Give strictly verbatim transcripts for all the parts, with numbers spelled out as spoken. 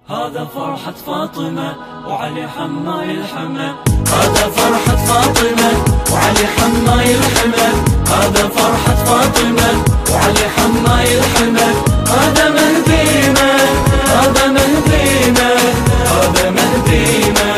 هذا فرحة فاطمة وعلي حماي الحمى، هذا فرحة فاطمة وعلي حماي الحمى، هذا فرحة فاطمة وعلي حماي الحمى، هذا مهدينا هذا مهدينا هذا مهدينا.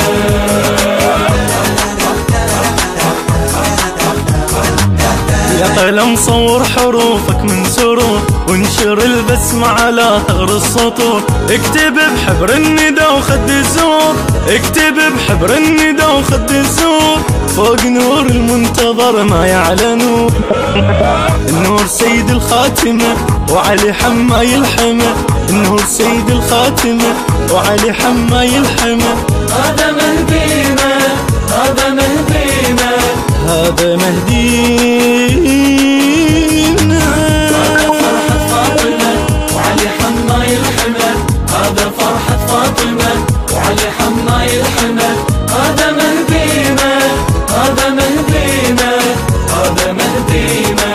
يا قلم صور حروفك من سرور وانشر البسمة على ثغر السطور، اكتب بحبر الندى وخد الزور، اكتب بحبر الندى وخد الزور، فوق نور المنتظر ما يعلى نور، النور سيد الخاتمة وعلي حماي الحمى، النور سيد الخاتمة وعلي حماي الحمى، هذا مهدينا هذا مهدينا هذا مهدينا. هذا فرحة فاطمة وعلي حماي الحمى، هذا فرحة فاطمة وعلي حماي الحمى، هذا مهدينا هذا مهدينا هذا مهدينا.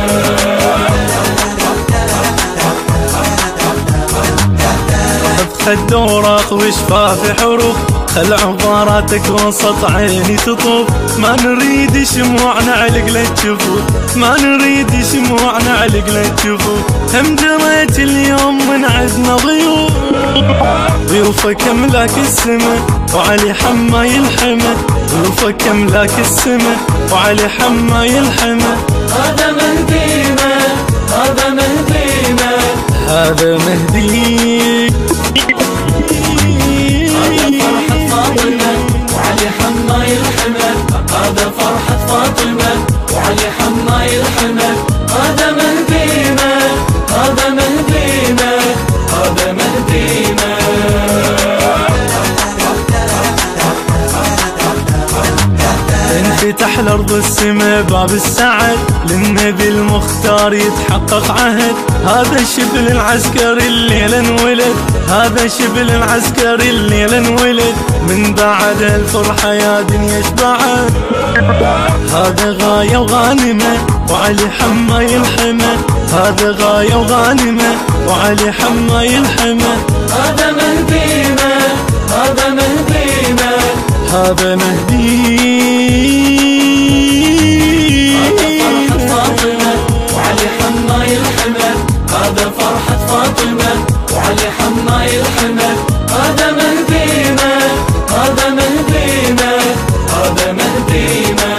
خد وراق وشفاف حروف، خل عباراتك وسط عيني تطوف، ما نريد شموع نعلق للجفوف، ما نريد شموع نعلق للجفوف، هم جريت اليوم من عندنا ضيوف، ضيوفك املاك السما وعلي حماي الحمى، ضيوفك املاك السما وعلي حماي الحمى، هذا مهدينا هذا مهدينا هذا مهدي. هذا فرحة فاطمة وعلي حماي الحمى، هذا فرحة فاطمة وعلي حماي الحمى، هذا مهدينا هذا مهدينا هذا مهدينا. انفتح لأرض السماء باب السعد، للنبي المختار يتحقق عهد، هذا شبل العسكري الليلة انولد، هذا شبل العسكري الليلة انولد، من بعد الفرحة يا دنيا اشبعت، هذا غاية وغانمة وعلي حماي الحمى، هذا غاية وغانمة وعلي حماي الحمى، هذا مهدينا هذا مهدينا هذا مهدي. هذا فرحة فاطمة وعلي حماي الحمى، هذا فرحة فاطمة وعلي حماي الحمى، هذا مهدينا هذا مهدينا هذا مهدينا.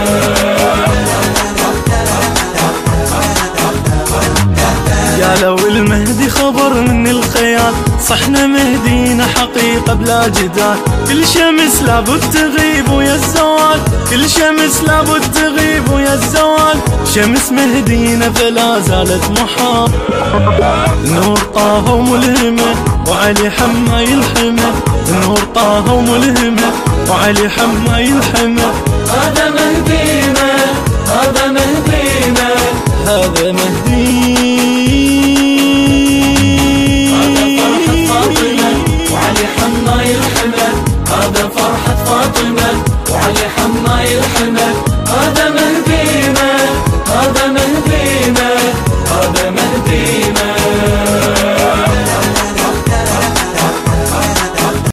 يا لو المهدي خبر من الخيال، صحنا مهدينا حقيقة بلا جدال، كل شمس لابد تغيب ويا الزوال، كل شمس لابد تغيب ويا الزوال، شمس مهدينا فلا زالت محال، نور طه وملهمة وعلي حماي الحمى، نور طه وملهمة وعلي حماي الحمى، هذا مهدينا هذا مهدينا هذا مهدي.